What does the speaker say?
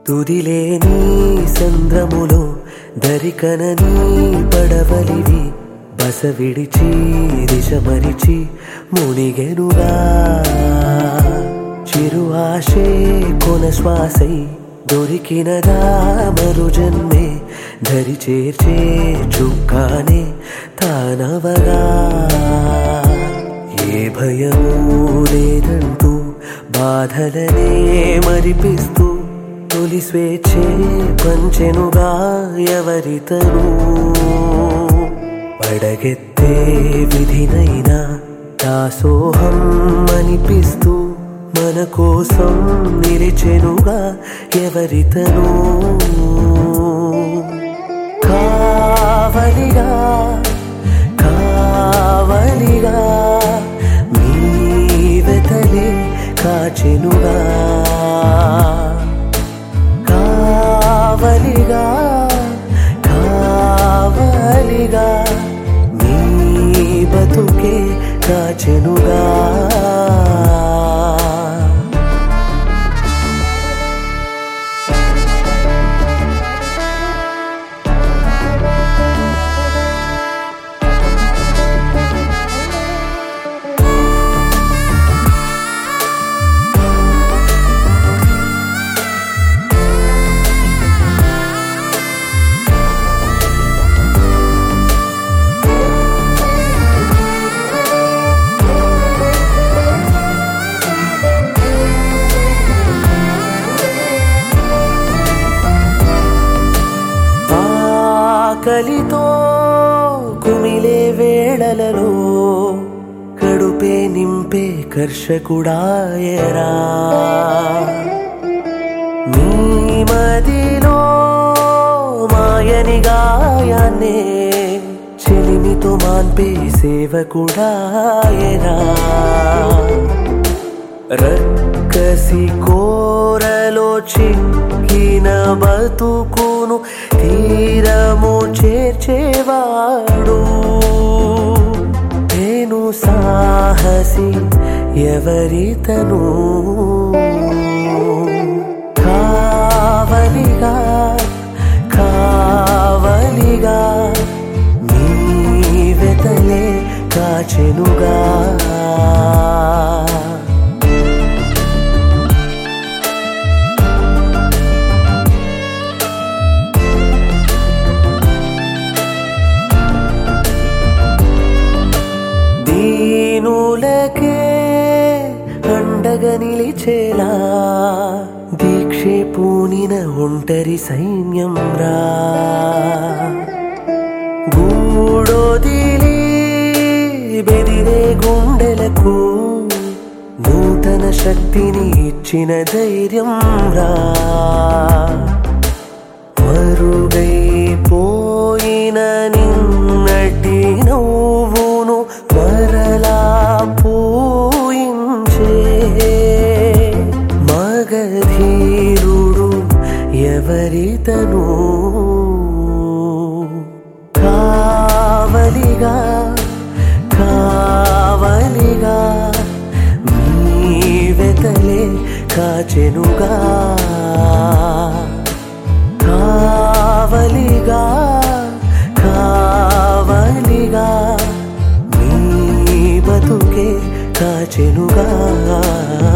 తుదిలేని సంద్రములో దరికనని పడవలివి బస విడిచి దిశ మరిచి మునిగెనుగా చిరు ఆశే కొన శ్వాసై దొరికినదా మరు జన్మే ధరి చేర్చే చుక్కానే తానవగా ఏ భయమూ లేదంటూ బాధలనే మరిపిస్తూ తొలి స్వేచ్ఛే పంచెనుగా ఎవరితను పడగెత్తే విధినైనా దాసోహం అనిపిస్తూ మన కోసం నిలిచెనుగా ఎవరితను కావలిగా కావలిగా మీ వెతలే కాచెనుగా కావలిగా కావలిగా మీ బతుకే కాచెనుగా కలితో కుమిలే వేళలలో కడుపే నింపే కర్షకుడాయరా మీ మదిలో మాయని గాయాన్నే చెలిమితో మాన్పే సేవకుడాయరా రక్కసి కోరలో చిక్కిన బతుకును తీరము చేర్చేవాడు నేను సాహసి ఎవరితను కావలిగా కావలిగా మీ వెతలే కాచెనుగా దీనులకే అండగా నిలిచేలా దీక్షే పూనిన ఒంటరి సైన్యం రా గూడొదిలి బెదిరే గుండెలకు నూతన శక్తిని ఇచ్చిన ధైర్యం రా మరుగైపోయిన నిన్నటి నవ్వును మరలా పూయించే మగధీరుడు ఎవరితను కావలిగా కావలిగా మీ వెతలే కాచెనుగా కావలిగా కావలిగా మీ బతుకే కాచెనుగా